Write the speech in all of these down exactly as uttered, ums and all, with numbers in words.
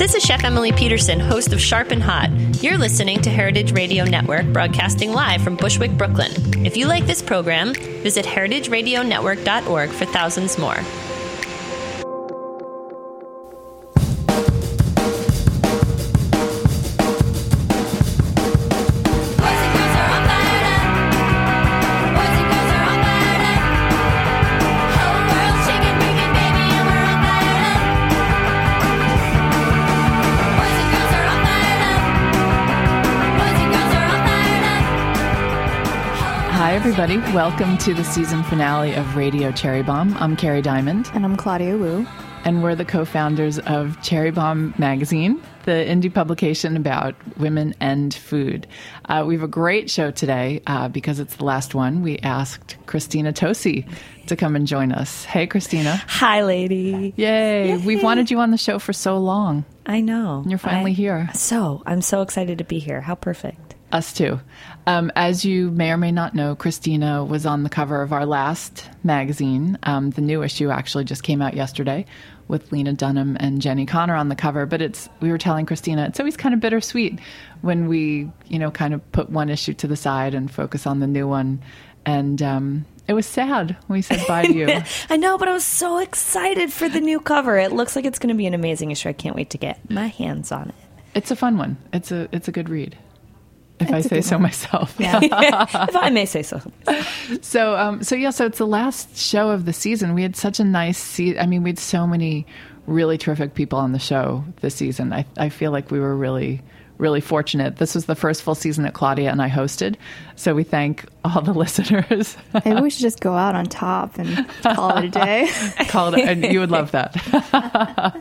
This is Chef Emily Peterson, host of Sharp and Hot. You're listening to Heritage Radio Network, broadcasting live from Bushwick, Brooklyn. If you like this program, visit heritage radio network dot org for thousands more. Hi, everybody. Welcome to the season finale of Radio Cherry Bomb. I'm Carrie Diamond. And I'm Claudia Wu. And we're the co-founders of Cherry Bomb Magazine, the indie publication about women and food. Uh, we have a great show today uh, because it's the last one. We asked Christina Tosi to come and join us. Hey, Christina. Hi, lady. Yay. Yay. We've wanted you on the show for so long. I know. And you're finally I, here. So, I'm so excited to be here. How perfect. Us too. Um, as you may or may not know, Christina was on the cover of our last magazine. Um, the new issue actually just came out yesterday with Lena Dunham and Jenny Connor on the cover. But it's we were telling Christina, it's always kind of bittersweet when we, you know, kind of put one issue to the side and focus on the new one. And um, it was sad when we said bye to you. I know, but I was so excited for the new cover. It looks like it's going to be an amazing issue. I can't wait to get my hands on it. It's a fun one. It's a it's a good read. If That's I say so one. myself. Yeah. If I may say so. So, um, so yeah, so it's the last show of the season. We had such a nice season. I mean, we had so many really terrific people on the show this season. I, I feel like we were really, really fortunate. This was the first full season that Claudia and I hosted. So we thank all the listeners. Maybe we should just go out on top and call it a day. Call it, and you would love that.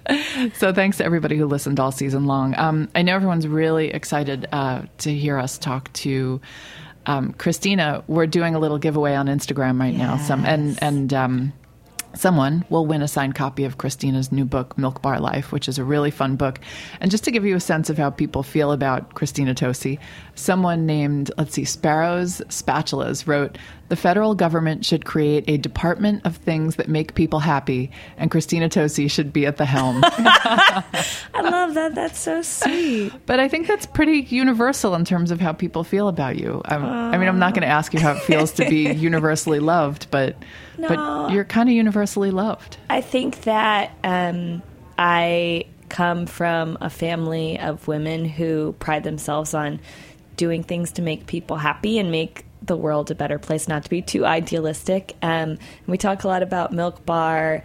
So thanks to everybody who listened all season long. Um, I know everyone's really excited uh, to hear us talk to um, Christina. We're doing a little giveaway on Instagram right yes. now. Some and and um, someone will win a signed copy of Christina's new book, Milk Bar Life, which is a really fun book. And just to give you a sense of how people feel about Christina Tosi, someone named, let's see, Sparrows Spatulas wrote, "The federal government should create a department of things that make people happy, and Christina Tosi should be at the helm." I love that. That's so sweet. But I think that's pretty universal in terms of how people feel about you. I'm, I mean, I'm not going to ask you how it feels to be universally loved, but no. but you're kind of universally loved. I think that um, I come from a family of women who pride themselves on doing things to make people happy and make the world a better place, not to be too idealistic. Um, we talk a lot about Milk Bar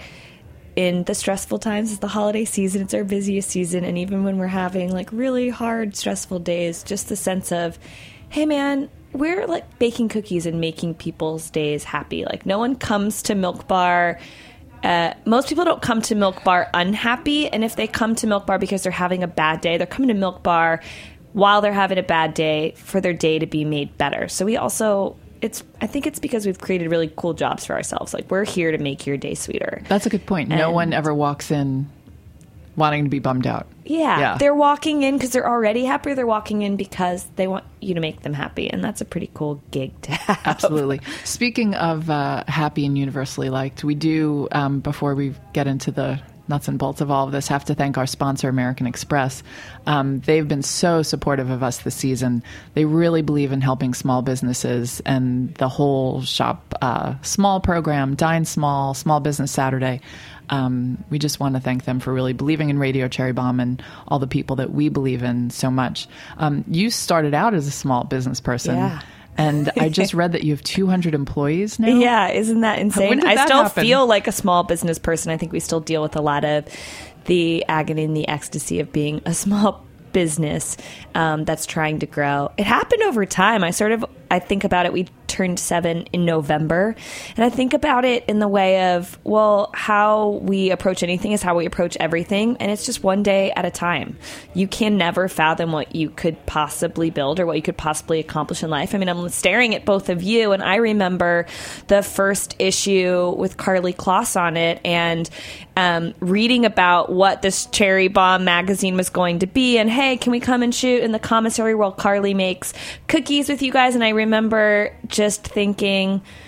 in the stressful times. It's the holiday season. It's our busiest season. And even when we're having like really hard, stressful days, just the sense of, hey, man, we're like baking cookies and making people's days happy. Like no one comes to Milk Bar. Uh, most people don't come to Milk Bar unhappy. And if they come to Milk Bar because they're having a bad day, they're coming to Milk Bar while they're having a bad day for their day to be made better. So we also, it's, I think it's because we've created really cool jobs for ourselves. Like we're here to make your day sweeter. That's a good point. No and, one ever walks in wanting to be bummed out. Yeah. yeah. They're walking in because they're already happy. They're walking in because they want you to make them happy. And that's a pretty cool gig to have. Absolutely. Speaking of uh, happy and universally liked, we do, um, before we get into the nuts and bolts of all of this, have to thank our sponsor, American Express. Um, they've been so supportive of us this season. They really believe in helping small businesses, and the whole shop uh, small program, Dine Small, Small Business Saturday. Um, we just want to thank them for really believing in Radio Cherry Bomb and all the people that we believe in so much. Um, you started out as a small business person. Yeah. And I just read that you have two hundred employees now. Yeah, isn't that insane? When did I that still happen? feel like a small business person. I think we still deal with a lot of the agony and the ecstasy of being a small business um, that's trying to grow. It happened over time. I sort of, I think about it, we turned seven in November. And I think about it in the way of, well, how we approach anything is how we approach everything. And it's just one day at a time. You can never fathom what you could possibly build or what you could possibly accomplish in life. I mean, I'm staring at both of you, and I remember the first issue with Carly Kloss on it, and um, reading about what this Cherry Bomb magazine was going to be. And hey, can we come and shoot in the commissary while Carly makes cookies with you guys? And I remember just thinking,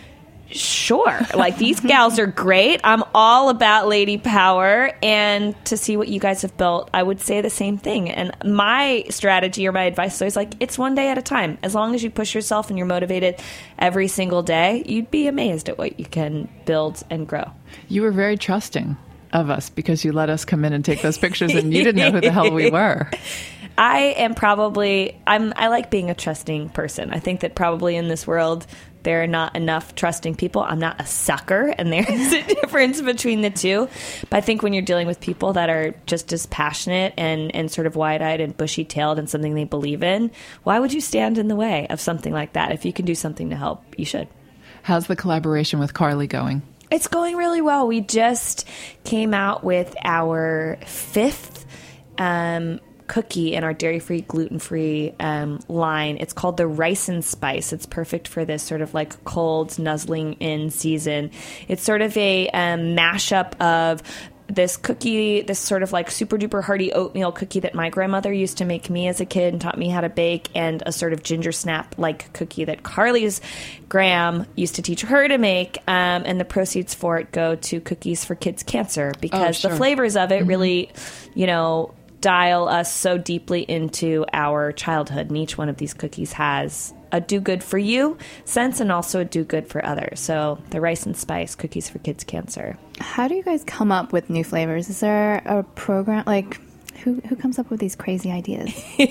sure, like these gals are great. I'm all about lady power, and to see what you guys have built, I would say the same thing. And my strategy or my advice is always like, it's one day at a time. As long as you push yourself and you're motivated every single day, you'd be amazed at what you can build and grow. You were very trusting of us because you let us come in and take those pictures, and you didn't know who the hell we were. I am probably, I'm, I like being a trusting person. I think that probably in this world, there are not enough trusting people. I'm not a sucker, and there's a difference between the two. But I think when you're dealing with people that are just as passionate and, and sort of wide-eyed and bushy-tailed in something they believe in, why would you stand in the way of something like that? If you can do something to help, you should. How's the collaboration with Carly going? It's going really well. We just came out with our fifth um cookie in our dairy-free, gluten-free um, line. It's called the Rice and Spice. It's perfect for this sort of like cold, nuzzling in season. It's sort of a um, mashup of this cookie, this sort of like super-duper hearty oatmeal cookie that my grandmother used to make me as a kid and taught me how to bake, and a sort of ginger snap-like cookie that Carly's Graham used to teach her to make, um, and the proceeds for it go to Cookies for Kids Cancer, because oh, sure. the flavors of it mm-hmm. really, you know, dial us so deeply into our childhood, and each one of these cookies has a do good for you sense and also a do good for others. So the Rice and Spice Cookies for Kids Cancer. How do you guys come up with new flavors? Is there a program, like who who comes up with these crazy ideas?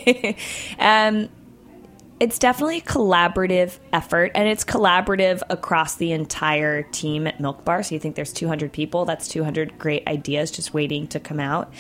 um It's definitely a collaborative effort, and it's collaborative across the entire team at Milk Bar. So you think there's two hundred people, that's two hundred great ideas just waiting to come out.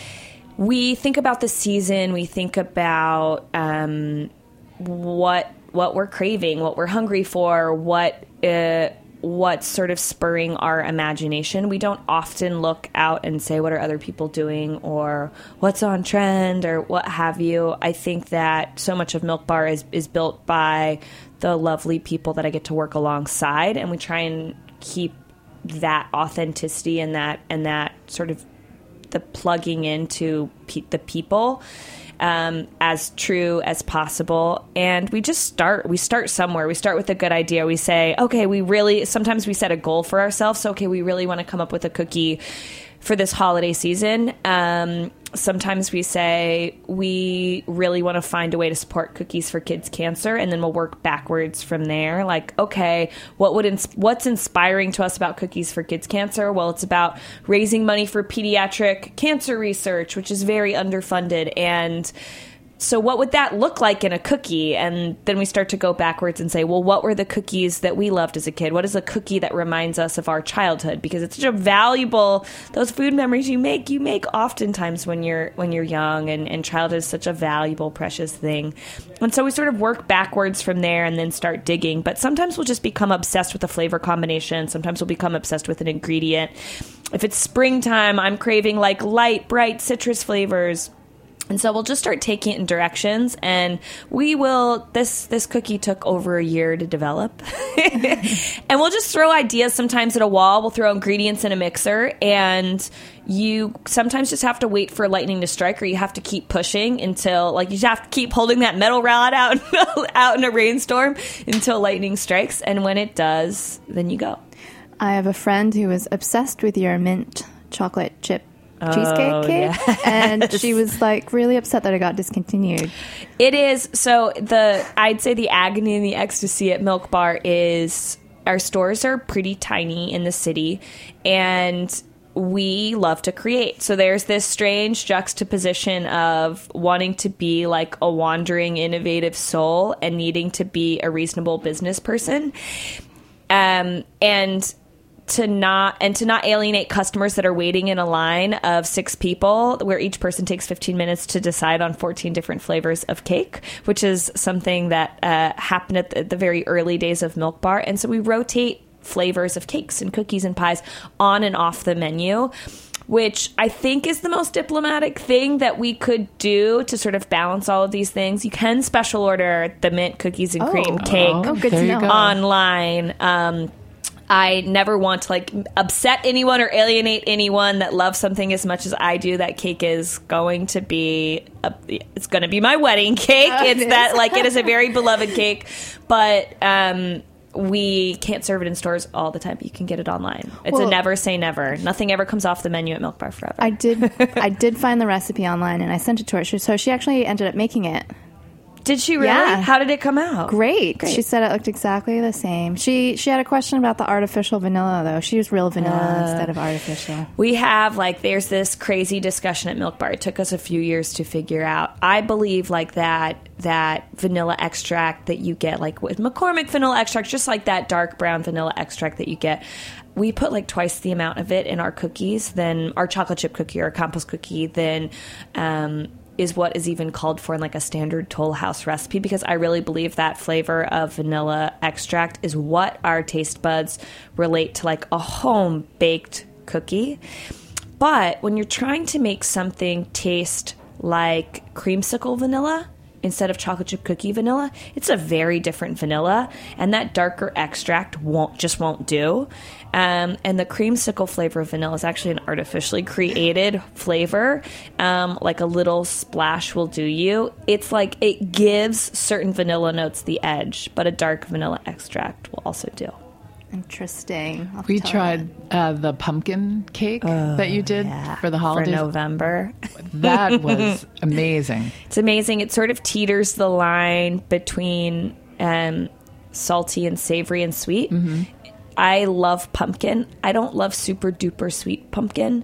We think about the season. We think about um, what what we're craving, what we're hungry for, what uh, what's sort of spurring our imagination. We don't often look out and say, what are other people doing, or what's on trend, or what have you. I think that so much of Milk Bar is, is built by the lovely people that I get to work alongside, and we try and keep that authenticity and that and that sort of the plugging into pe- the people um, as true as possible. And we just start, we start somewhere. We start with a good idea. We say, okay, we really, sometimes we set a goal for ourselves. So, okay, we really want to come up with a cookie for this holiday season. Um, sometimes we say we really want to find a way to support Cookies for Kids Cancer, and then we'll work backwards from there. Like, okay, what would ins- what's inspiring to us about Cookies for Kids Cancer? Well, it's about raising money for pediatric cancer research, which is very underfunded, and so what would that look like in a cookie? And then we start to go backwards and say, well, what were the cookies that we loved as a kid? What is a cookie that reminds us of our childhood? Because it's such a valuable, those food memories you make, you make oftentimes when you're when you're young, and, and childhood is such a valuable, precious thing. And so we sort of work backwards from there and then start digging. But sometimes we'll just become obsessed with a flavor combination. Sometimes we'll become obsessed with an ingredient. If it's springtime, I'm craving like light, bright citrus flavors. And so we'll just start taking it in directions, and we will, this this cookie took over a year to develop. And we'll just throw ideas sometimes at a wall. We'll throw ingredients in a mixer, and you sometimes just have to wait for lightning to strike, or you have to keep pushing until, like, you just have to keep holding that metal rod out, out in a rainstorm until lightning strikes. And when it does, then you go. I have a friend who was obsessed with your mint chocolate chip cheesecake oh, cake, yes. and she was like really upset that it got discontinued. It is, so the I'd say the agony and the ecstasy at Milk Bar is our stores are pretty tiny in the city, and we love to create. So there's this strange juxtaposition of wanting to be like a wandering, innovative soul and needing to be a reasonable business person. Um, and to not and to not alienate customers that are waiting in a line of six people where each person takes fifteen minutes to decide on fourteen different flavors of cake, which is something that uh, happened at the, the very early days of Milk Bar. And so we rotate flavors of cakes and cookies and pies on and off the menu, which I think is the most diplomatic thing that we could do to sort of balance all of these things. You can special order the mint cookies and oh. cream cake oh, good to know. online. Um, I never want to like upset anyone or alienate anyone that loves something as much as I do. That cake is going to be a, it's going to be my wedding cake. Oh, it's it that is. like it is a very beloved cake, but um, we can't serve it in stores all the time, but you can get it online. It's Well- a never say never. Nothing ever comes off the menu at Milk Bar Forever. I did. I did find the recipe online, and I sent it to her. She- So she actually ended up making it. Did she really? Yeah. How did it come out? Great. Great. She said it looked exactly the same. She she had a question about the artificial vanilla, though. She used real vanilla Uh, instead of artificial. We have, like, there's this crazy discussion at Milk Bar. It took us a few years to figure out. I believe, like, that that vanilla extract that you get, like, with McCormick vanilla extract, just like that dark brown vanilla extract that you get, we put, like, twice the amount of it in our cookies than our chocolate chip cookie or our compost cookie than um, is what is even called for in, like, a standard Toll House recipe, because I really believe that flavor of vanilla extract is what our taste buds relate to, like, a home-baked cookie. But when you're trying to make something taste like creamsicle vanilla instead of chocolate chip cookie vanilla, it's a very different vanilla, and that darker extract won't just won't do. Um, and the creamsicle flavor of vanilla is actually an artificially created flavor. Um, like a little splash will do you. It's like it gives certain vanilla notes the edge, but a dark vanilla extract will also do. Interesting. I'll have to We tell tried her. uh, the pumpkin cake that you did Yeah, for the holidays. For November. That was amazing. It's amazing. It sort of teeters the line between um, salty and savory and sweet. Mm-hmm. I love pumpkin. I don't love super duper sweet pumpkin.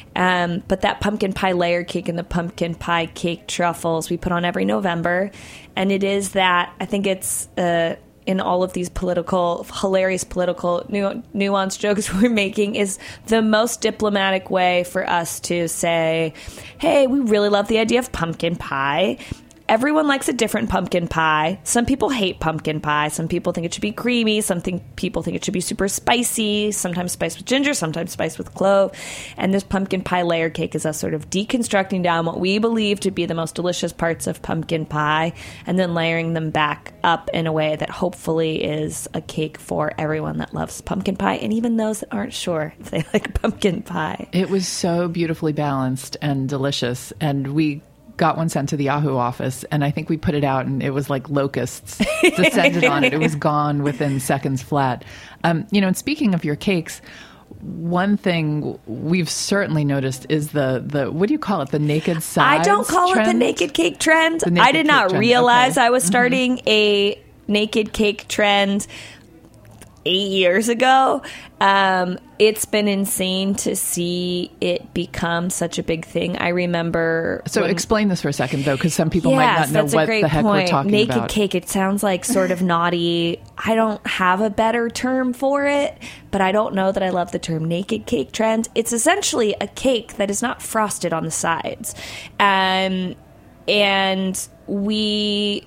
Um, but that pumpkin pie layer cake and the pumpkin pie cake truffles we put on every November. And it is that, I think it's... Uh, in all of these political, hilarious political nu- nuanced jokes we're making, is the most diplomatic way for us to say, hey, we really love the idea of pumpkin pie. Everyone likes a different pumpkin pie. Some people hate pumpkin pie. Some people think it should be creamy. Some think, people think it should be super spicy, sometimes spiced with ginger, sometimes spiced with clove. And this pumpkin pie layer cake is us sort of deconstructing down what we believe to be the most delicious parts of pumpkin pie and then layering them back up in a way that hopefully is a cake for everyone that loves pumpkin pie, and even those that aren't sure if they like pumpkin pie. It was so beautifully balanced and delicious. And we got one sent to the Yahoo office, and I think we put it out, and it was like locusts descended on it. It was gone within seconds flat. Um, you know, and speaking of your cakes, one thing we've certainly noticed is the, the what do you call it? The naked sides I don't call trend? it the naked cake trend. The naked I did cake not trend, realize okay. I was starting mm-hmm. a naked cake trend eight years ago. Um, it's been insane to see it become such a big thing. I remember. So when, explain this for a second, though, because some people yes, might not know that's what a great the heck point. we're talking naked about. Naked cake, it sounds like sort of naughty. I don't have a better term for it, but I don't know that I love the term naked cake trend. It's essentially a cake that is not frosted on the sides. Um, and we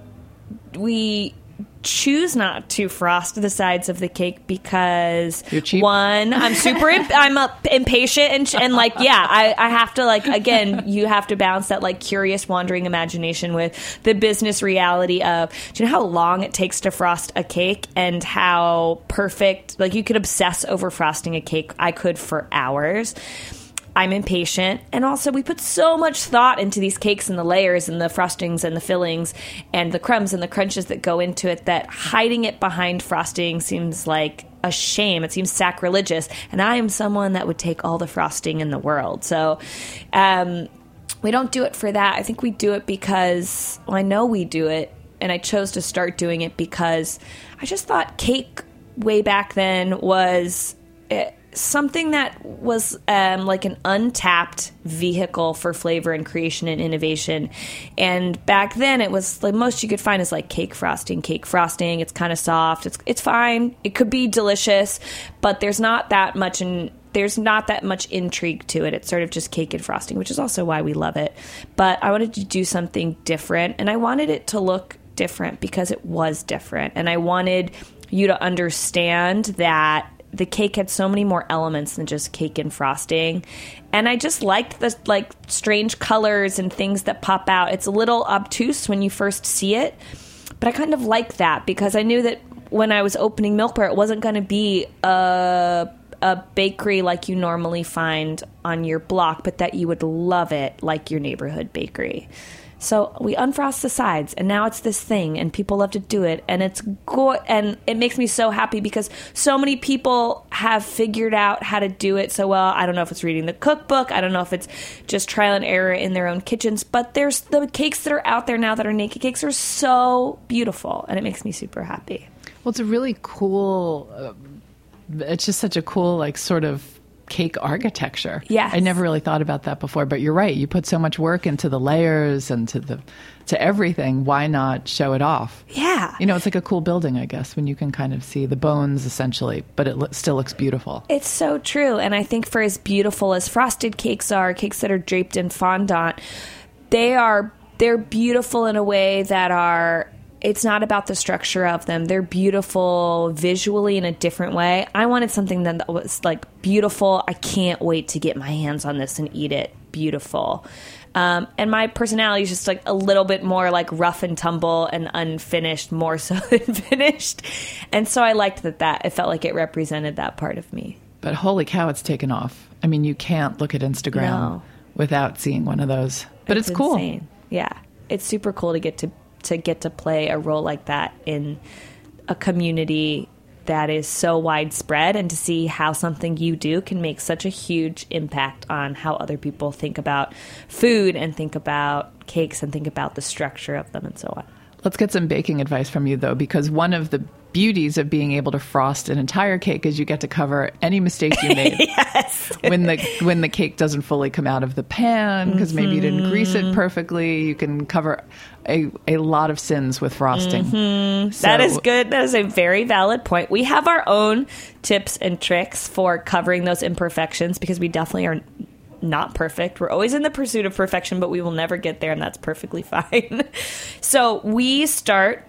we choose not to frost the sides of the cake because You're cheap. One, I'm super imp- I'm a, impatient and, and like yeah I, I have to like again you have to balance that like curious wandering imagination with the business reality of, do you know how long it takes to frost a cake and how perfect, like you could obsess over frosting a cake. I could for hours. I'm impatient. And also, we put so much thought into these cakes and the layers and the frostings and the fillings and the crumbs and the crunches that go into it that hiding it behind frosting seems like a shame. It seems sacrilegious. And I am someone that would take all the frosting in the world. So um, we don't do it for that. I think we do it because, well, I know we do it. And I chose to start doing it because I just thought cake way back then was... It, something that was um, like an untapped vehicle for flavor and creation and innovation. And back then it was the most you could find is like cake frosting, cake frosting. It's kind of soft. It's it's fine. It could be delicious, but there's not that much in there's not that much intrigue to it. It's sort of just cake and frosting, which is also why we love it. But I wanted to do something different, and I wanted it to look different because it was different. And I wanted you to understand that the cake had so many more elements than just cake and frosting. And I just liked the like strange colors and things that pop out. It's a little obtuse when you first see it, but I kind of like that because I knew that when I was opening Milk Bar, it wasn't going to be a, a bakery like you normally find on your block, but that you would love it like your neighborhood bakery. So we unfrost the sides, and now it's this thing, and people love to do it, and it's good, and it makes me so happy because so many people have figured out how to do it so well. I don't know if it's reading the cookbook, I don't know if it's just trial and error in their own kitchens, but there's the cakes that are out there now that are naked cakes are so beautiful, and it makes me super happy. Well, it's a really cool, uh, it's just such a cool, like, sort of cake architecture. Yes. I never really thought about that before, but you're right. You put so much work into the layers and to the to everything. Why not show it off? Yeah. You know, it's like a cool building, I guess, when you can kind of see the bones essentially, but it lo- still looks beautiful. It's so true. And I think for as beautiful as frosted cakes are, cakes that are draped in fondant, they are they're beautiful in a way that are it's not about the structure of them. They're beautiful visually in a different way. I wanted something that was like beautiful. I can't wait to get my hands on this and eat it. Beautiful. Um, and my personality is just like a little bit more like rough and tumble and unfinished, more so than finished. And so I liked that that it felt like it represented that part of me. But holy cow, it's taken off. I mean, you can't look at Instagram No. without seeing one of those. But it's, it's cool. Insane. Yeah. It's super cool to get to to get to play a role like that in a community that is so widespread, and to see how something you do can make such a huge impact on how other people think about food and think about cakes and think about the structure of them and so on. Let's get some baking advice from you, though, because one of the beauties of being able to frost an entire cake is you get to cover any mistakes you made. Yes. when the when the cake doesn't fully come out of the pan because mm-hmm. maybe you didn't grease it perfectly, you can cover a, a lot of sins with frosting. Mm-hmm. So, that is good. That is a very valid point. We have our own tips and tricks for covering those imperfections because we definitely are not perfect. We're always in the pursuit of perfection, but we will never get there, and that's perfectly fine. So we start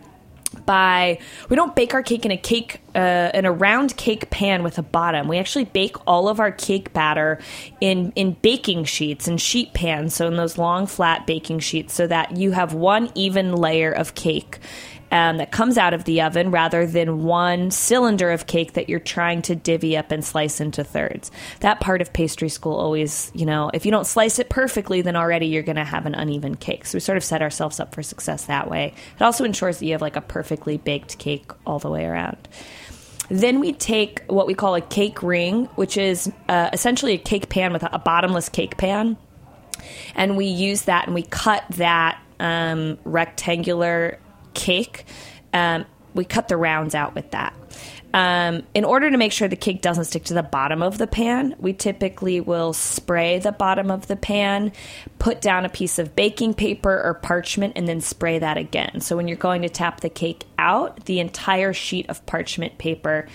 by, we don't bake our cake in a cake uh, in a round cake pan with a bottom. We actually bake all of our cake batter in in baking sheets and sheet pans, so in those long flat baking sheets, so that you have one even layer of cake Um, that comes out of the oven rather than one cylinder of cake that you're trying to divvy up and slice into thirds. That part of pastry school always, you know, if you don't slice it perfectly, then already you're going to have an uneven cake. So we sort of set ourselves up for success that way. It also ensures that you have like a perfectly baked cake all the way around. Then we take what we call a cake ring, which is uh, essentially a cake pan with a, a bottomless cake pan. And we use that and we cut that um, rectangular cake. Um, we cut the rounds out with that. Um, in order to make sure the cake doesn't stick to the bottom of the pan, we typically will spray the bottom of the pan, put down a piece of baking paper or parchment, and then spray that again. So when you're going to tap the cake out, the entire sheet of parchment paper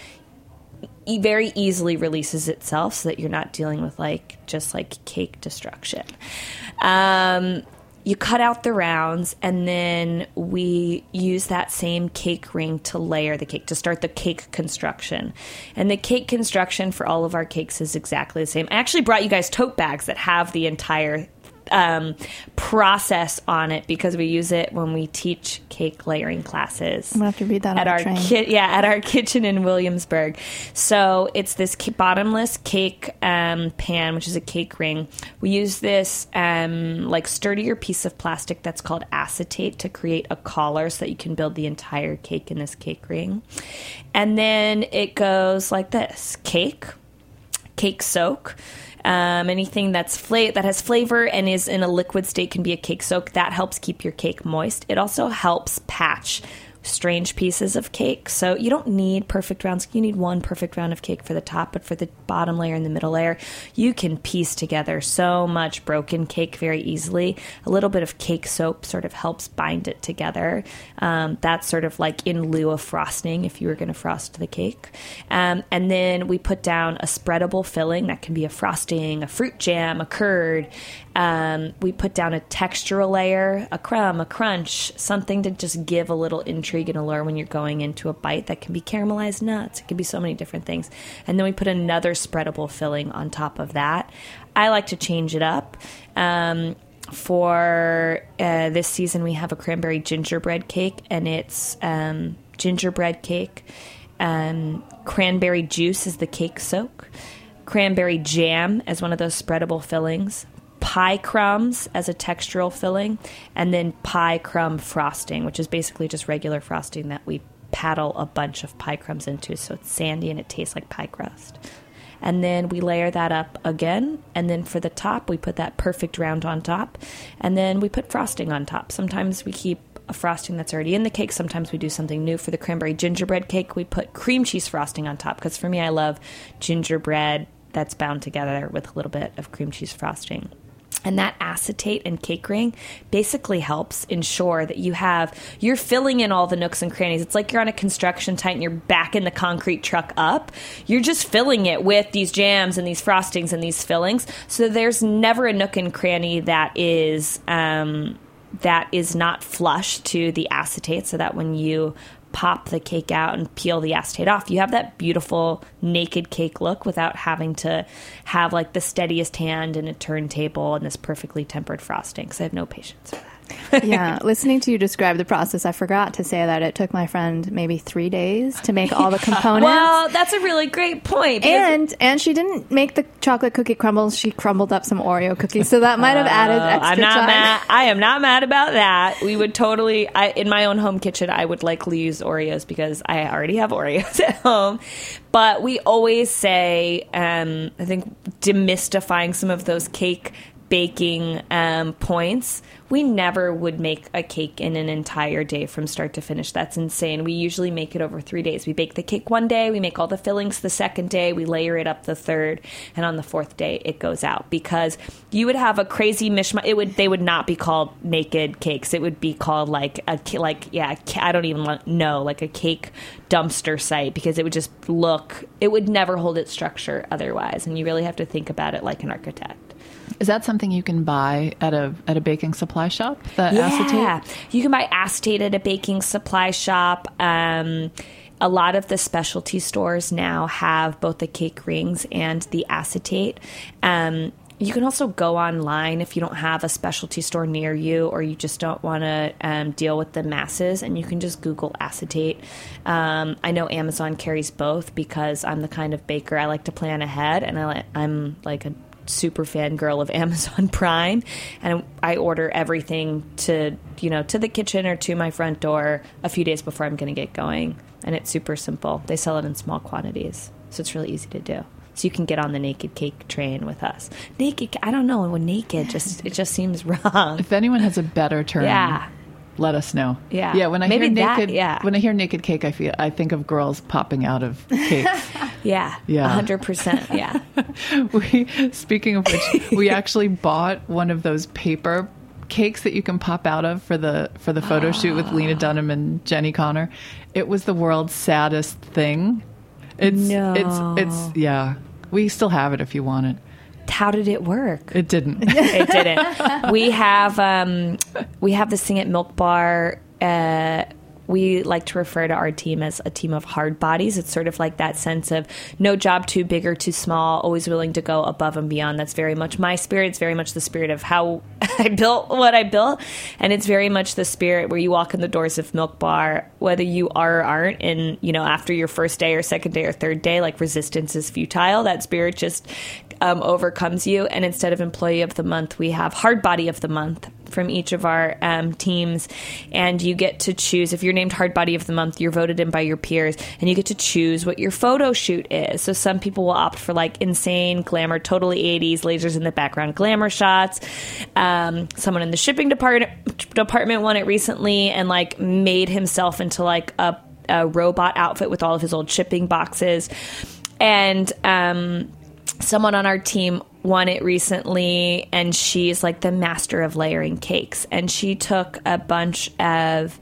e- very easily releases itself so that you're not dealing with like just like cake destruction. Um, You cut out the rounds, and then we use that same cake ring to layer the cake, to start the cake construction. And the cake construction for all of our cakes is exactly the same. I actually brought you guys tote bags that have the entire um, process on it because we use it when we teach cake layering classes. I'm gonna have to read that at on our the train. ki- yeah at our kitchen in Williamsburg. So it's this ca- bottomless cake um, pan, which is a cake ring. We use this um, like sturdier piece of plastic that's called acetate to create a collar so that you can build the entire cake in this cake ring. And then it goes like this: cake, cake soak. Um, anything that's fla- that has flavor and is in a liquid state can be a cake soak. That helps keep your cake moist. It also helps patch strange pieces of cake. So you don't need perfect rounds. You need one perfect round of cake for the top, but for the bottom layer and the middle layer, you can piece together so much broken cake very easily. A little bit of cake soap sort of helps bind it together. Um, that's sort of like in lieu of frosting if you were going to frost the cake. Um, and then we put down a spreadable filling. That can be a frosting, a fruit jam, a curd. Um, we put down a textural layer, a crumb, a crunch, something to just give a little intrigue and allure when you're going into a bite. That can be caramelized nuts. It can be so many different things. And then we put another spreadable filling on top of that. I like to change it up. Um, for uh, this season, we have a cranberry gingerbread cake, and it's um, gingerbread cake. Um, cranberry juice is the cake soak. Cranberry jam as one of those spreadable fillings. pie crumbs as a textural filling, and then pie crumb frosting, which is basically just regular frosting that we paddle a bunch of pie crumbs into, so it's sandy and it tastes like pie crust. And then we layer that up again, and then for the top, we put that perfect round on top, and then we put frosting on top. Sometimes we keep a frosting that's already in the cake. Sometimes we do something new. For the cranberry gingerbread cake, we put cream cheese frosting on top, because for me, I love gingerbread that's bound together with a little bit of cream cheese frosting. And that acetate and cake ring basically helps ensure that you have, you're filling in all the nooks and crannies. It's like you're on a construction site and you're backing the concrete truck up. You're just filling it with these jams and these frostings and these fillings. So there's never a nook and cranny that is, um, that is not flush to the acetate, so that when you pop the cake out and peel the acetate off, you have that beautiful naked cake look without having to have like the steadiest hand and a turntable and this perfectly tempered frosting, because I have no patience for that. Yeah, listening to you describe the process, I forgot to say that it took my friend maybe three days to make all the components. Well, that's a really great point. And and she didn't make the chocolate cookie crumbles. She crumbled up some Oreo cookies, so that might have added extra I'm not time. mad. I am not mad about that. We would totally, I, in my own home kitchen, I would likely use Oreos because I already have Oreos at home. But we always say, um, I think, demystifying some of those cake baking um, points. We never would make a cake in an entire day from start to finish. That's insane. We usually make it over three days. We bake the cake one day, we make all the fillings the second day, we layer it up the third, and on the fourth day it goes out, because you would have a crazy mishmash. It would they would not be called naked cakes. It would be called like a like yeah I don't even know like a cake dumpster site, because it would just look. It would never hold its structure otherwise, and you really have to think about it like an architect. Is that something you can buy at a at a baking supply shop? The yeah. acetate? You can buy acetate at a baking supply shop. Um, a lot of the specialty stores now have both the cake rings and the acetate. Um, you can also go online if you don't have a specialty store near you, or you just don't want to um, deal with the masses, and you can just Google acetate. Um, I know Amazon carries both, because I'm the kind of baker, I like to plan ahead, and I li- I'm like a super fan girl of Amazon Prime, and I order everything to, you know, to the kitchen or to my front door a few days before I'm going to get going. And it's super simple. They sell it in small quantities, so it's really easy to do. So you can get on the naked cake train with us. Naked, I don't know, when naked just it just seems wrong. If anyone has a better term, yeah. let us know. Yeah, yeah. When I Maybe hear that, naked, yeah. when I hear naked cake, I feel I think of girls popping out of cakes. Yeah, yeah, a hundred percent. Yeah. we speaking of which, we actually bought one of those paper cakes that you can pop out of for the for the photo shoot with Lena Dunham and Jenny Connor. It was the world's saddest thing. It's no. it's it's yeah. We still have it if you want it. How did it work? It didn't. It didn't. We have um, we have this thing at Milk Bar. Uh, we like to refer to our team as a team of hard bodies. It's sort of like that sense of no job too big or too small, always willing to go above and beyond. That's very much my spirit. It's very much the spirit of how I built what I built. And it's very much the spirit where you walk in the doors of Milk Bar, whether you are or aren't. And, you know, after your first day or second day or third day, like resistance is futile. That spirit just um, overcomes you. And instead of employee of the month, we have hard body of the month from each of our um, teams, and you get to choose. If you're named Hard Body of the Month, you're voted in by your peers, and you get to choose what your photo shoot is. So some people will opt for like insane glamour, totally eighties, lasers in the background glamour shots. Um, someone in the shipping department department won it recently and like made himself into like a, a robot outfit with all of his old shipping boxes. And um, someone on our team won it recently, and she's like the master of layering cakes. And she took a bunch of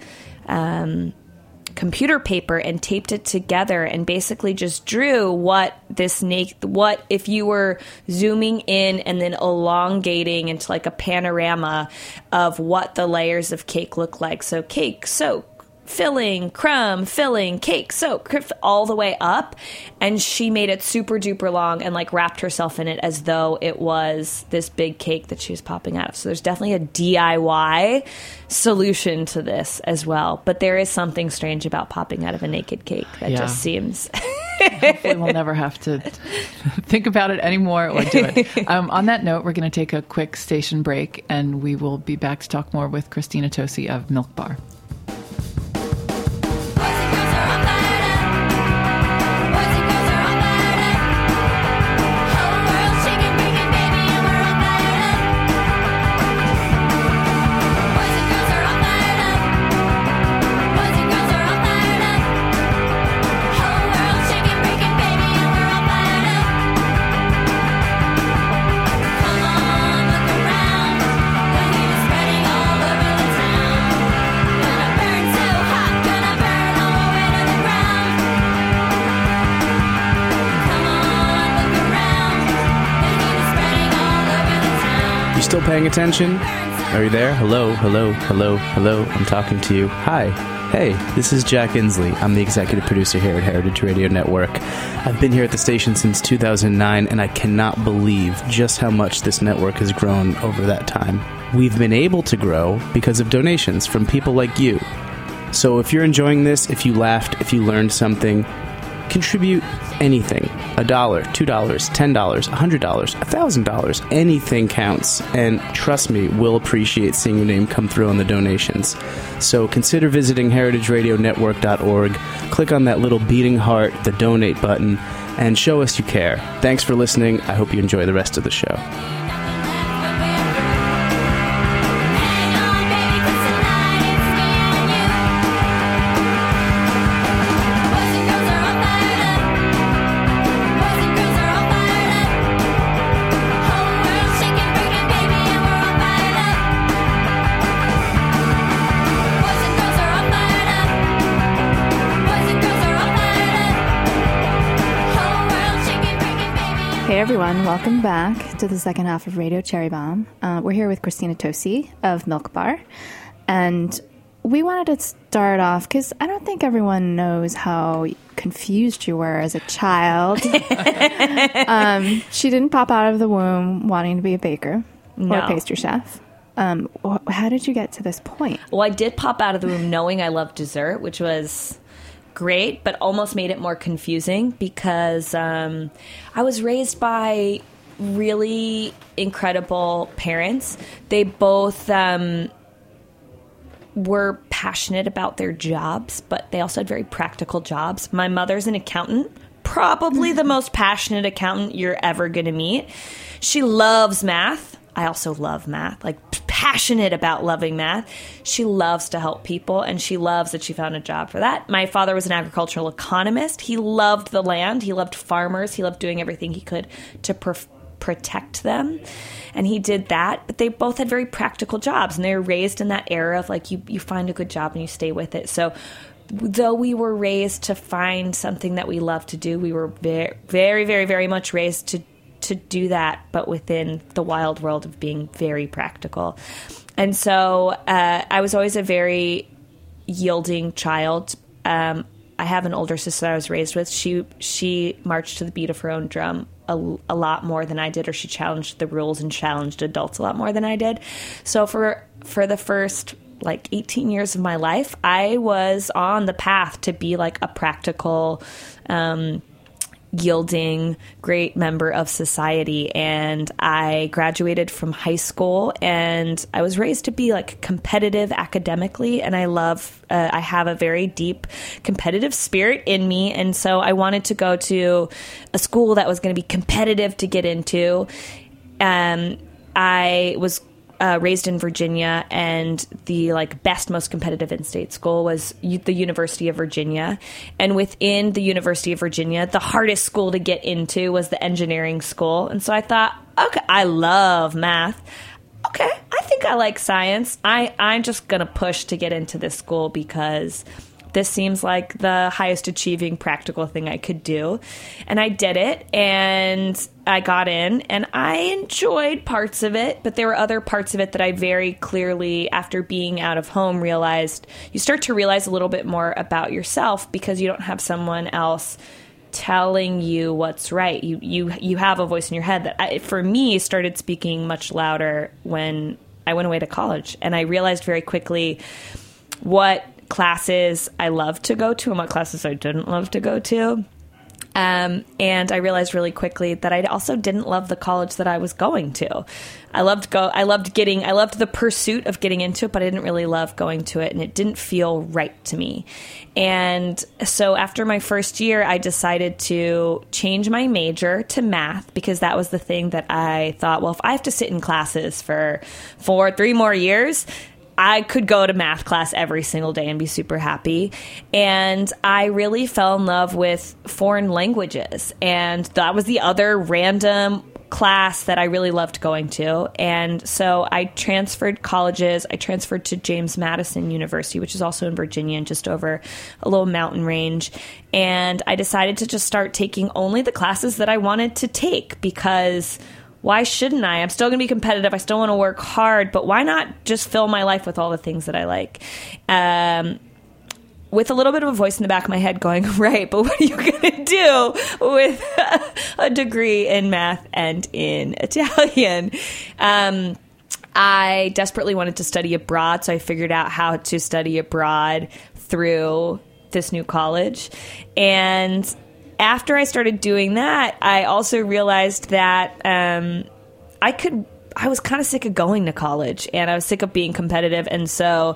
um, computer paper and taped it together and basically just drew what this naked, what if you were zooming in and then elongating into like a panorama of what the layers of cake look like. So cake, soak, filling, crumb, filling, cake, soak, all the way up. And she made it super duper long and like wrapped herself in it as though it was this big cake that she was popping out of. So there's definitely a D I Y solution to this as well. But there is something strange about popping out of a naked cake that yeah. just seems Hopefully we'll never have to think about it anymore or do it. Um, on that note, we're going to take a quick station break, and we will be back to talk more with Christina Tosi of Milk Bar. Still paying attention? Are you there? Hello, hello, hello, hello. I'm talking to you. Hi. Hey, this is Jack Inslee. I'm the executive producer here at Heritage Radio Network. I've been here at the station since two thousand nine, and I cannot believe just how much this network has grown over that time. We've been able to grow because of donations from people like you. So if you're enjoying this, if you laughed, if you learned something, contribute anything. A dollar, two dollars, ten dollars, a hundred dollars, a thousand dollars. Anything counts. And trust me, we'll appreciate seeing your name come through on the donations. So consider visiting heritage radio network dot org. Click on that little beating heart, the donate button, and show us you care. Thanks for listening. I hope you enjoy the rest of the show. Hey everyone, welcome back to the second half of Radio Cherry Bomb. Uh, we're here with Christina Tosi of Milk Bar, and we wanted to start off because I don't think everyone knows how confused you were as a child. um, she didn't pop out of the womb wanting to be a baker No. or a pastry chef. Um, wh- how did you get to this point? Well, I did pop out of the womb knowing I loved dessert, which was great, but almost made it more confusing because um, I was raised by really incredible parents. They both um, were passionate about their jobs, but they also had very practical jobs. My mother's an accountant, probably the most passionate accountant you're ever going to meet. She loves math. I also love math, like passionate about loving math. She loves to help people, and she loves that she found a job for that. My father was an agricultural economist. He loved the land. He loved farmers. He loved doing everything he could to pr- protect them, and he did that. But they both had very practical jobs, and they were raised in that era of like you, you find a good job and you stay with it. So though we were raised to find something that we love to do, we were very, very, very, very much raised to to do that, but within the wild world of being very practical. And so uh, I was always a very yielding child. Um, I have an older sister that I was raised with. She she marched to the beat of her own drum a, a lot more than I did, or she challenged the rules and challenged adults a lot more than I did. So for for the first like eighteen years of my life, I was on the path to be like a practical um yielding, great member of society. And I graduated from high school, and I was raised to be like competitive academically. And I love, uh, I have a very deep competitive spirit in me. And so I wanted to go to a school that was going to be competitive to get into. Um, I was Uh, raised in Virginia, and the like best, most competitive in-state school was U- the University of Virginia. And within the University of Virginia, the hardest school to get into was the engineering school. And so I thought, okay, I love math. Okay, I think I like science. I, I'm just going to push to get into this school because this seems like the highest achieving practical thing I could do. And I did it, and I got in, and I enjoyed parts of it, but there were other parts of it that I very clearly, after being out of home, realized you start to realize a little bit more about yourself because you don't have someone else telling you what's right. You you you have a voice in your head that, I, for me, started speaking much louder when I went away to college. And I realized very quickly what classes I loved to go to and what classes I didn't love to go to. Um, and I realized really quickly that I also didn't love the college that I was going to. I loved go. I loved getting. I loved the pursuit of getting into it, but I didn't really love going to it, and it didn't feel right to me. And so after my first year, I decided to change my major to math, because that was the thing that I thought, well, if I have to sit in classes for for three more years, I could go to math class every single day and be super happy. And I really fell in love with foreign languages. And that was the other random class that I really loved going to. And so I transferred colleges. I transferred to James Madison University, which is also in Virginia and just over a little mountain range. And I decided to just start taking only the classes that I wanted to take, because why shouldn't I? I'm still going to be competitive. I still want to work hard, but why not just fill my life with all the things that I like? Um, with a little bit of a voice in the back of my head going, right, but what are you going to do with a degree in math and in Italian? Um, I desperately wanted to study abroad, so I figured out how to study abroad through this new college. And after I started doing that, I also realized that um, I could, I was kind of sick of going to college, and I was sick of being competitive. And so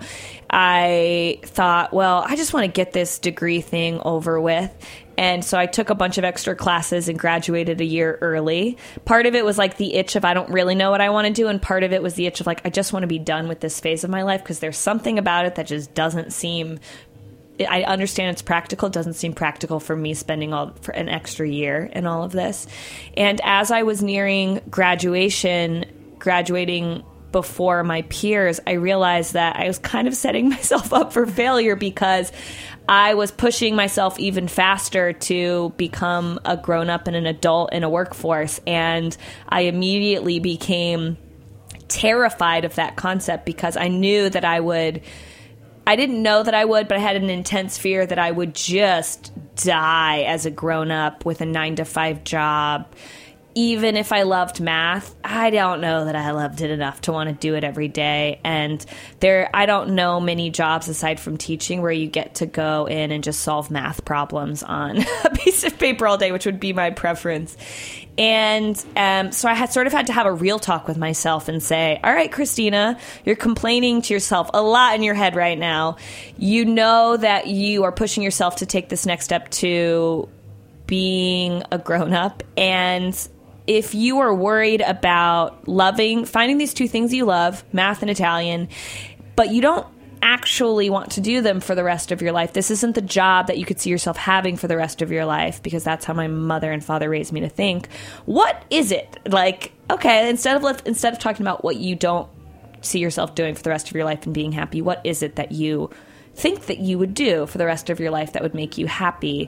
I thought, well, I just want to get this degree thing over with. And so I took a bunch of extra classes and graduated a year early. Part of it was like the itch of I don't really know what I want to do. And part of it was the itch of like, I just want to be done with this phase of my life, because there's something about it that just doesn't seem, I understand it's practical. It doesn't seem practical for me spending all for an extra year in all of this. And as I was nearing graduation, graduating before my peers, I realized that I was kind of setting myself up for failure, because I was pushing myself even faster to become a grown-up and an adult in a workforce. And I immediately became terrified of that concept, because I knew that I would... I didn't know that I would, but I had an intense fear that I would just die as a grown-up with a nine to five job. Even if I loved math, I don't know that I loved it enough to want to do it every day. And there, I don't know many jobs aside from teaching where you get to go in and just solve math problems on a piece of paper all day, which would be my preference. And um, so I had sort of had to have a real talk with myself and say, all right, Christina, you're complaining to yourself a lot in your head right now. You know that you are pushing yourself to take this next step to being a grown-up. And if you are worried about loving, finding these two things you love, math and Italian, but you don't actually want to do them for the rest of your life, this isn't the job that you could see yourself having for the rest of your life, because that's how my mother and father raised me to think. What is it? Like, okay, instead of instead of talking about what you don't see yourself doing for the rest of your life and being happy, what is it that you think that you would do for the rest of your life that would make you happy?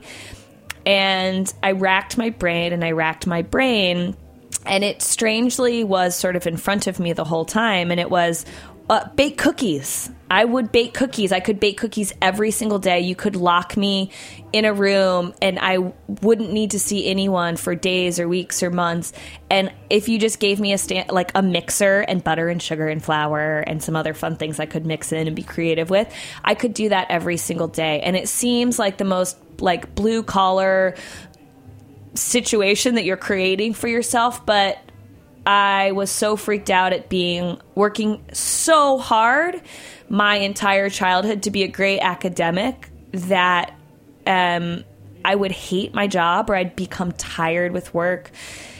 And I racked my brain and I racked my brain, and it strangely was sort of in front of me the whole time. And it was uh, bake cookies. I would bake cookies. I could bake cookies every single day. You could lock me in a room and I wouldn't need to see anyone for days or weeks or months. And if you just gave me a stand, like a mixer and butter and sugar and flour and some other fun things I could mix in and be creative with, I could do that every single day. And it seems like the most like blue collar situation that you're creating for yourself, but I was so freaked out at being working so hard my entire childhood to be a great academic that um, I would hate my job, or I'd become tired with work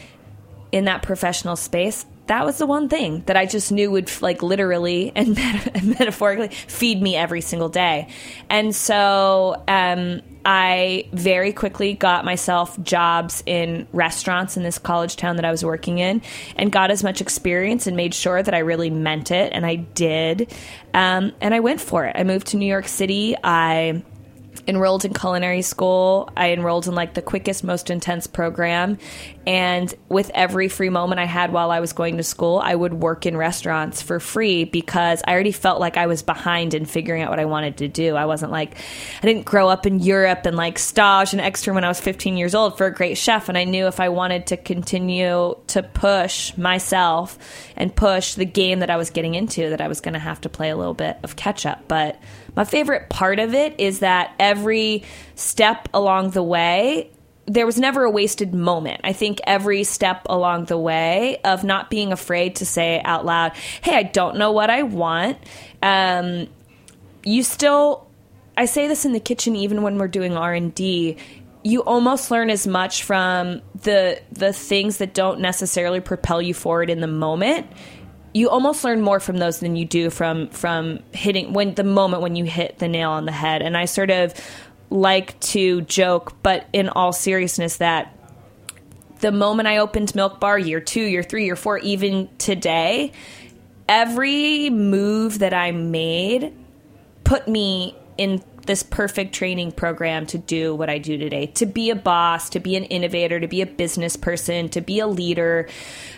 in that professional space. That was the one thing that I just knew would like literally and meta- metaphorically feed me every single day. And so um, I very quickly got myself jobs in restaurants in this college town that I was working in, and got as much experience and made sure that I really meant it. And I did. Um, and I went for it. I moved to New York City. I enrolled in culinary school. I enrolled in like the quickest, most intense program. And with every free moment I had while I was going to school, I would work in restaurants for free, because I already felt like I was behind in figuring out what I wanted to do. I wasn't like, I didn't grow up in Europe and like stage and extra when I was fifteen years old for a great chef. And I knew if I wanted to continue to push myself and push the game that I was getting into, that I was going to have to play a little bit of catch up. But my favorite part of it is that every step along the way there was never a wasted moment. I think every step along the way of not being afraid to say out loud, hey, I don't know what I want. Um, you still, I say this in the kitchen, even when we're doing R and D, you almost learn as much from the the things that don't necessarily propel you forward in the moment. You almost learn more from those than you do from from hitting when the moment when you hit the nail on the head. And I sort of like to joke, but in all seriousness, that the moment I opened Milk Bar, year two, year three, year four, even today, every move that I made put me in this perfect training program to do what I do today, to be a boss, to be an innovator, to be a business person, to be a leader.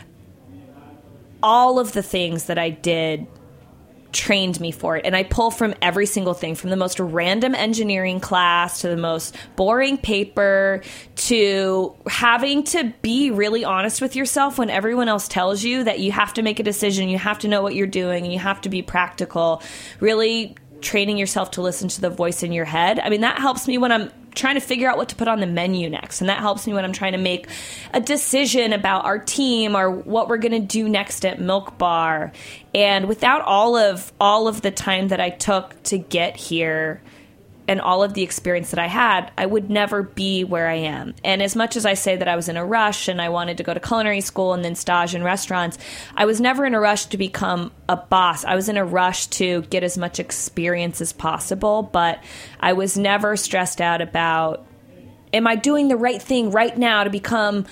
All of the things that I did trained me for it. And I pull from every single thing, from the most random engineering class to the most boring paper to having to be really honest with yourself when everyone else tells you that you have to make a decision, you have to know what you're doing, and you have to be practical. Really training yourself to listen to the voice in your head. I mean, that helps me when I'm trying to figure out what to put on the menu next. And that helps me when I'm trying to make a decision about our team or what we're going to do next at Milk Bar. And without all of all of the time that I took to get here and all of the experience that I had, I would never be where I am. And as much as I say that I was in a rush and I wanted to go to culinary school and then stage in restaurants, I was never in a rush to become a boss. I was in a rush to get as much experience as possible, but I was never stressed out about, am I doing the right thing right now to become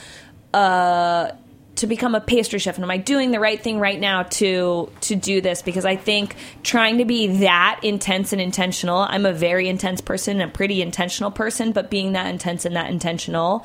a to become a pastry chef, and am I doing the right thing right now to to do this? Because I think trying to be that intense and intentional, I'm a very intense person, a pretty intentional person, but being that intense and that intentional,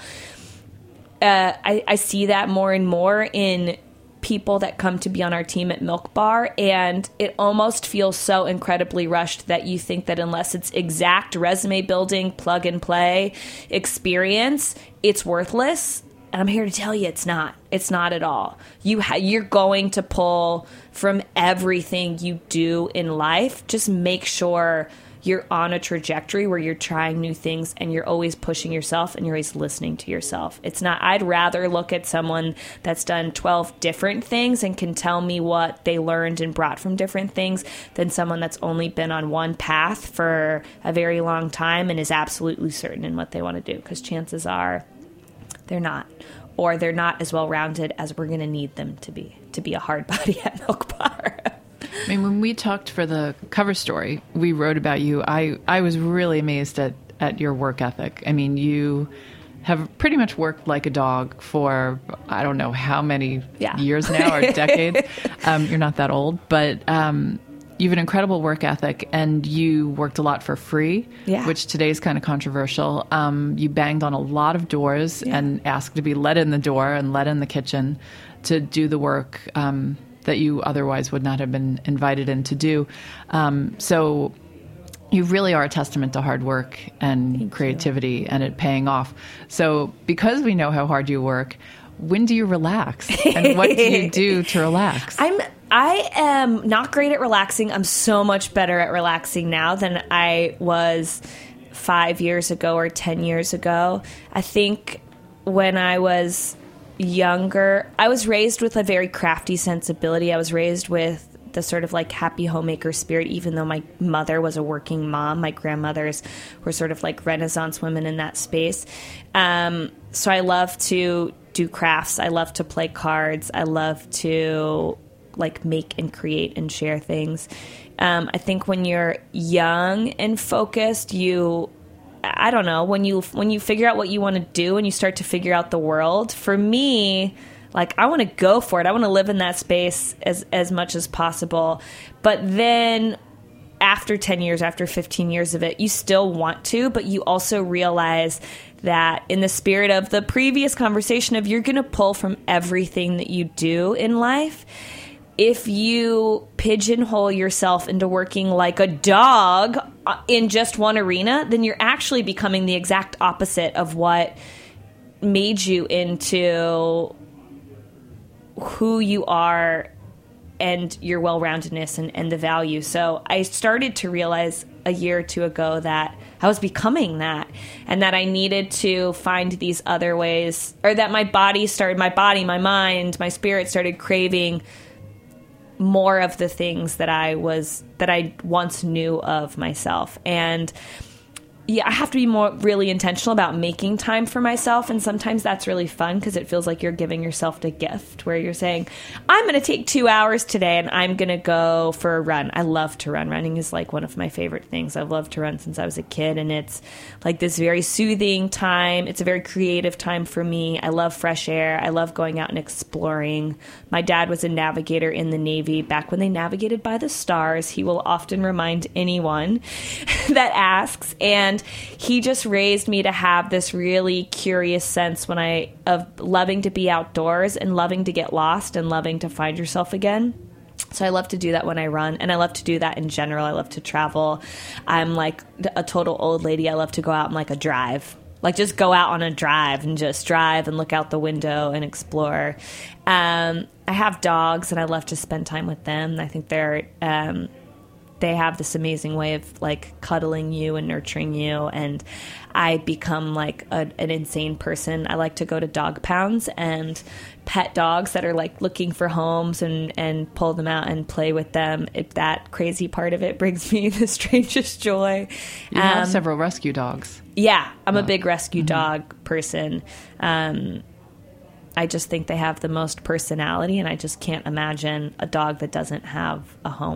uh, I, I see that more and more in people that come to be on our team at Milk Bar, and it almost feels so incredibly rushed that you think that unless it's exact resume building, plug and play experience, it's worthless. And I'm here to tell you it's not. It's not at all. You ha- you're going to pull from everything you do in life. Just make sure you're on a trajectory where you're trying new things and you're always pushing yourself and you're always listening to yourself. It's not, I'd rather look at someone that's done twelve different things and can tell me what they learned and brought from different things than someone that's only been on one path for a very long time and is absolutely certain in what they want to do. Because chances are, they're not, or they're not as well-rounded as we're going to need them to be, to be a hard body at Milk Bar. I mean, when we talked for the cover story, we wrote about you. I, I was really amazed at, at your work ethic. I mean, you have pretty much worked like a dog for, I don't know how many yeah. years now or decades. Um, you're not that old, but um, you have an incredible work ethic, and you worked a lot for free, yeah. which today is kind of controversial. Um, you banged on a lot of doors yeah. and asked to be let in the door and let in the kitchen to do the work um, that you otherwise would not have been invited in to do. Um, so you really are a testament to hard work and Thank creativity you. and it paying off. So because we know how hard you work, when do you relax? And what do you do to relax? I'm I am not great at relaxing. I'm so much better at relaxing now than I was five years ago or ten years ago. I think when I was younger, I was raised with a very crafty sensibility. I was raised with the sort of like happy homemaker spirit, even though my mother was a working mom. My grandmothers were sort of like Renaissance women in that space. Um, so I love to do crafts. I love to play cards. I love to like make and create and share things. Um, I think when you're young and focused, you, I don't know, when you when you figure out what you want to do and you start to figure out the world, for me, like I want to go for it. I want to live in that space as as much as possible. But then after ten years, after fifteen years of it, you still want to, but you also realize that in the spirit of the previous conversation of you're going to pull from everything that you do in life. If you pigeonhole yourself into working like a dog in just one arena, then you're actually becoming the exact opposite of what made you into who you are and your well-roundedness and, and the value. So I started to realize a year or two ago that I was becoming that, and that I needed to find these other ways, or that my body started, my body, my mind, my spirit started craving more of the things that I was, that I once knew of myself. And yeah, I have to be more really intentional about making time for myself. And sometimes that's really fun because it feels like you're giving yourself the gift where you're saying, I'm going to take two hours today and I'm going to go for a run. I love to run. Running is like one of my favorite things. I've loved to run since I was a kid. And it's like this very soothing time. It's a very creative time for me. I love fresh air. I love going out and exploring. My dad was a navigator in the Navy back when they navigated by the stars. He will often remind anyone that asks. And And he just raised me to have this really curious sense when I of loving to be outdoors and loving to get lost and loving to find yourself again. So I love to do that when I run, and I love to do that in general. I love to travel. I'm like a total old lady. I love to go out on like a drive. Like just go out on a drive and just drive and look out the window and explore. Um, I have dogs, and I love to spend time with them. I think they're... Um, they have this amazing way of like cuddling you and nurturing you. And I become like a, an insane person. I like to go to dog pounds and pet dogs that are like looking for homes and, and pull them out and play with them. It, that crazy part of it brings me the strangest joy. You um, have several rescue dogs. Yeah, I'm oh. a big rescue mm-hmm. dog person. Um, I just think they have the most personality, and I just can't imagine a dog that doesn't have a home.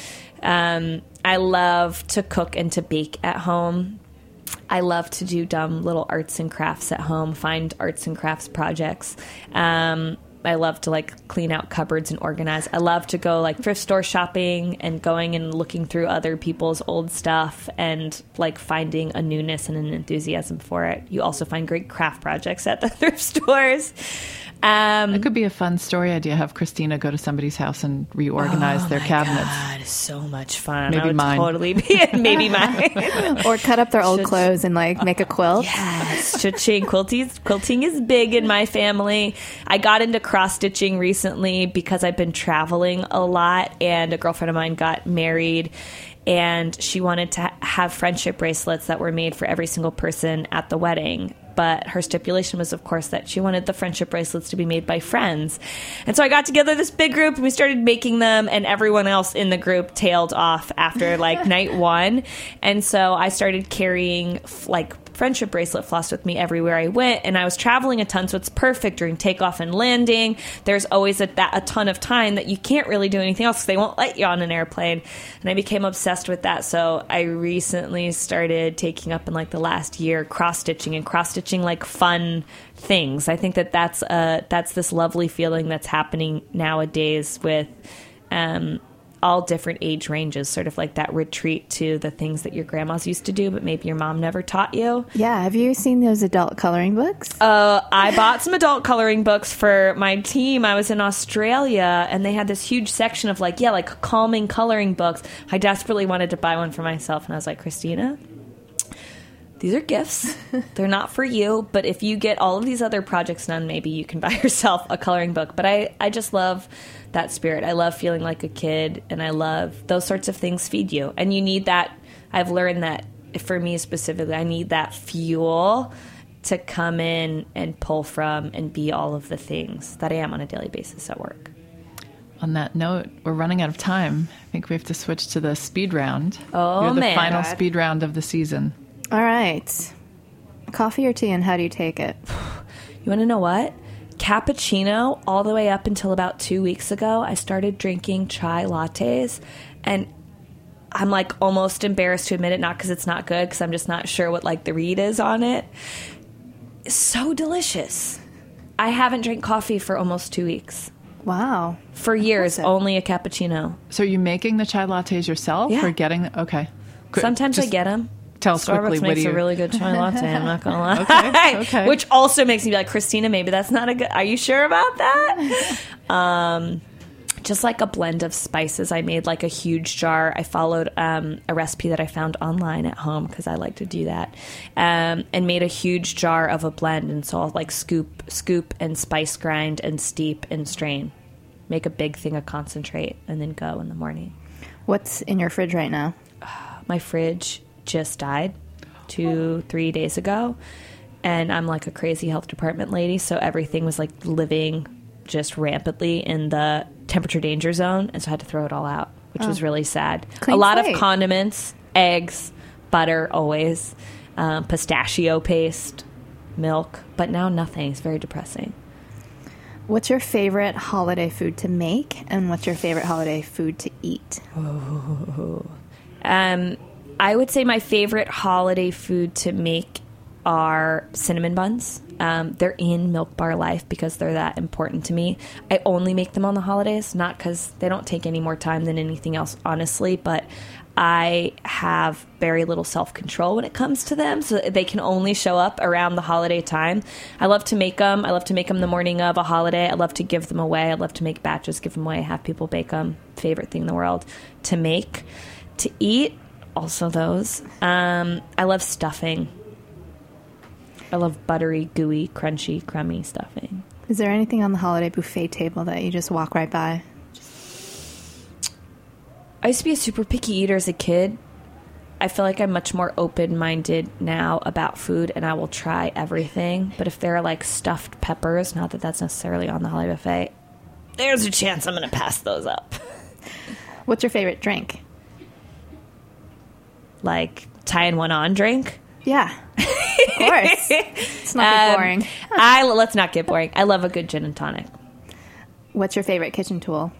Um, I love to cook and to bake at home. I love to do dumb little arts and crafts at home, find arts and crafts projects. Um, I love to like clean out cupboards and organize. I love to go like thrift store shopping and going and looking through other people's old stuff and like finding a newness and an enthusiasm for it. You also find great craft projects at the thrift stores. Um, it could be a fun story idea. Have Christina go to somebody's house and reorganize oh their my cabinets. God, so much fun. Maybe I would mine. Totally be maybe mine. Or cut up their old Should- clothes and like make a quilt. Yes, stitching, quilting. Quilting is big in my family. I got into cross stitching recently because I've been traveling a lot, and a girlfriend of mine got married. And she wanted to ha- have friendship bracelets that were made for every single person at the wedding. But her stipulation was, of course, that she wanted the friendship bracelets to be made by friends. And so I got together this big group, and we started making them, and everyone else in the group tailed off after, like, night one. And so I started carrying, like, friendship bracelet floss with me everywhere I went, and I was traveling a ton, so it's perfect during takeoff and landing. There's always a, that, a ton of time that you can't really do anything else because they won't let you on an airplane. And I became obsessed with that, so I recently started taking up in like the last year cross-stitching and cross-stitching like fun things. I think that that's, uh, that's this lovely feeling that's happening nowadays with um, all different age ranges, sort of like that retreat to the things that your grandmas used to do, but maybe your mom never taught you. Yeah. Have you seen those adult coloring books? Uh, I bought some adult coloring books for my team. I was in Australia, and they had this huge section of like, yeah, like calming coloring books. I desperately wanted to buy one for myself, and I was like, Christina, these are gifts. They're not for you, but if you get all of these other projects done, maybe you can buy yourself a coloring book. But I, I just love that spirit. I love feeling like a kid, and I love those sorts of things feed you. And you need that. I've learned that for me specifically, I need that fuel to come in and pull from and be all of the things that I am on a daily basis at work. On that note, we're running out of time. I think we have to switch to the speed round. Oh, You're the man. final speed round of the season. All right. Coffee or tea, and how do you take it? You want to know what? Cappuccino, all the way up until about two weeks ago, I started drinking chai lattes, and I'm like almost embarrassed to admit it, not because it's not good, because I'm just not sure what like the read is on it. It's so delicious. I haven't drank coffee for almost two weeks. Wow. For years, Impressive. only a cappuccino. So are you making the chai lattes yourself? Yeah. Or getting... Okay. Qu- Sometimes I just get them. Tell us quickly, Starbucks what makes do you... a really good chai latte, I'm not going to lie. Okay, okay. Which also makes me be like, Christina, maybe that's not a good... Are you sure about that? um, just like a blend of spices. I made like a huge jar. I followed um, a recipe that I found online at home because I like to do that, um, and made a huge jar of a blend. And so I'll like scoop, scoop and spice grind and steep and strain. Make a big thing of concentrate and then go in the morning. What's in your fridge right now? my fridge just died two, three days ago. And I'm like a crazy health department lady, so everything was like living just rampantly in the temperature danger zone, and so I had to throw it all out, which oh. was really sad. Clean a lot slate. of condiments, eggs, butter, always, um, pistachio paste, milk, but now nothing. It's very depressing. What's your favorite holiday food to make, and what's your favorite holiday food to eat? Oh. Um, I would say my favorite holiday food to make are cinnamon buns. Um, they're in Milk Bar life because they're that important to me. I only make them on the holidays, not because they don't take any more time than anything else, honestly, but I have very little self-control when it comes to them, so they can only show up around the holiday time. I love to make them. I love to make them the morning of a holiday. I love to give them away. I love to make batches, give them away, have people bake them. Favorite thing in the world to make. To eat, also those. Um, I love stuffing. I love buttery, gooey, crunchy, crummy stuffing. Is there anything on the holiday buffet table that you just walk right by? I used to be a super picky eater as a kid. I feel like I'm much more open-minded now about food, and I will try everything. But if there are, like, stuffed peppers, not that that's necessarily on the holiday buffet, there's a chance I'm going to pass those up. What's your favorite drink? Like, tying one on drink? Yeah. Of course. It's not um, boring. I, let's not get boring. I love a good gin and tonic. What's your favorite kitchen tool?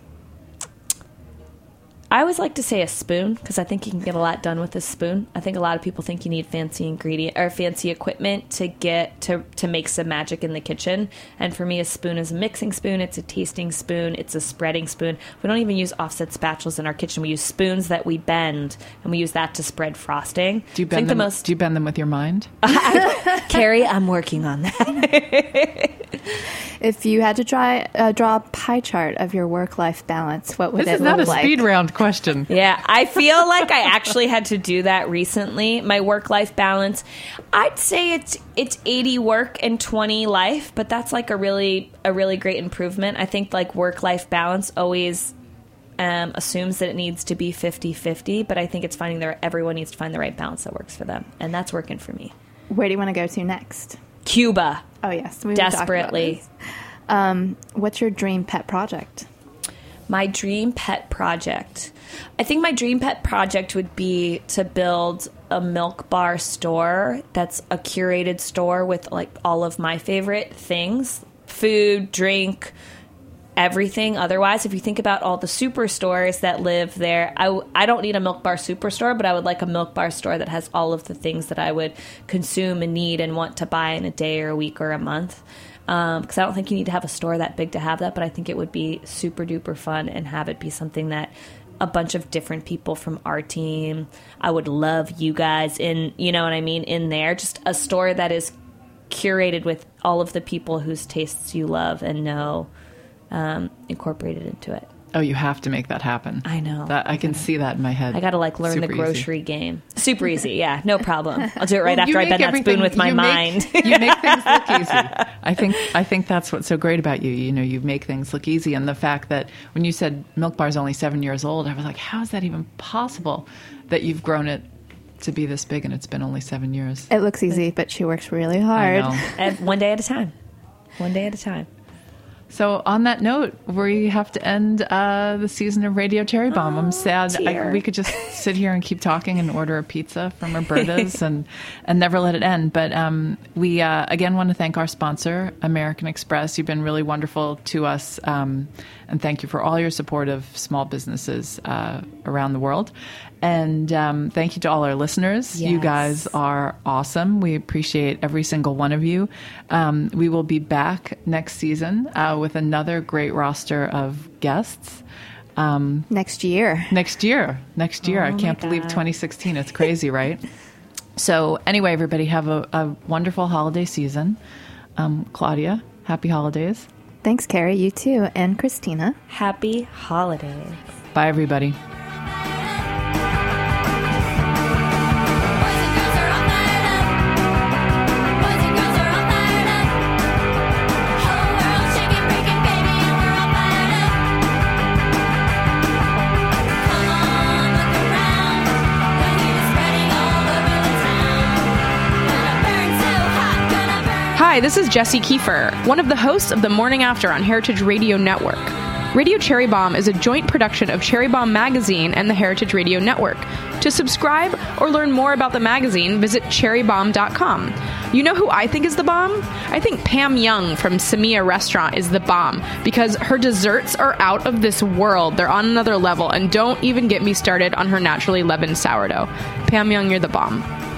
I always like to say a spoon because I think you can get a lot done with a spoon. I think a lot of people think you need fancy ingredient or fancy equipment to get to to make some magic in the kitchen. And for me, a spoon is a mixing spoon. It's a tasting spoon. It's a spreading spoon. We don't even use offset spatulas in our kitchen. We use spoons that we bend, and we use that to spread frosting. Do you bend them? The most... Do you bend them with your mind? I, Carrie, I'm working on that. If you had to try, uh, draw a pie chart of your work-life balance, what would this it look like? This is not a speed round question. Yeah, I feel like I actually had to do that recently. My work-life balance, I'd say it's it's eighty work and twenty life, but that's like a really a really great improvement. I think like work-life balance always um, assumes that it needs to be fifty-fifty, but I think it's finding that everyone needs to find the right balance that works for them, and that's working for me. Where do you want to go to next? Cuba. Oh, yes. We Desperately. Um, what's your dream pet project? My dream pet project. I think my dream pet project would be to build a Milk Bar store that's a curated store with like all of my favorite things. Food, drink, everything. Otherwise, if you think about all the superstores that live there, I, w- I don't need a Milk Bar superstore, but I would like a Milk Bar store that has all of the things that I would consume and need and want to buy in a day or a week or a month. Um, because I don't think you need to have a store that big to have that, but I think it would be super duper fun and have it be something that a bunch of different people from our team, I would love you guys in, you know what I mean, in there. Just a store that is curated with all of the people whose tastes you love and know. Um, incorporated into it. Oh, you have to make that happen. I know. That, I can see that in my head. I got to like learn Super the grocery easy. game. Super easy. Yeah, no problem. I'll do it right well, after I bend that spoon with my you mind. Make, you make things look easy. I think I think that's what's so great about you. You know, you make things look easy. And the fact that when you said Milk Bar is only seven years old, I was like, how is that even possible that you've grown it to be this big and it's been only seven years? It looks easy, but she works really hard. I know. And one day at a time. One day at a time. So on that note, we have to end uh, the season of Radio Cherry Bomb. I'm sad. I, we could just sit here and keep talking and order a pizza from Roberta's and, and never let it end. But um, we, uh, again, want to thank our sponsor, American Express. You've been really wonderful to us. Um, and thank you for all your support of small businesses uh, around the world. And um, thank you to all our listeners. Yes. You guys are awesome. We appreciate every single one of you. Um, we will be back next season uh, with another great roster of guests. Um, next year. Next year. Next year. Oh I can't believe twenty sixteen. It's crazy, right? So anyway, everybody have a, a wonderful holiday season. Um, Claudia, happy holidays. Thanks, Carrie. You too. And Christina. Happy holidays. Bye, everybody. Come on, look around. The heat is Hi, this is Jessie Kiefer, one of the hosts of The Morning After on Heritage Radio Network. Radio Cherry Bomb is a joint production of Cherry Bomb Magazine and the Heritage Radio Network. To subscribe or learn more about the magazine, visit cherry bomb dot com. You know who I think is the bomb? I think Pam Young from Samia Restaurant is the bomb because her desserts are out of this world. They're on another level, and don't even get me started on her naturally leavened sourdough. Pam Young, you're the bomb.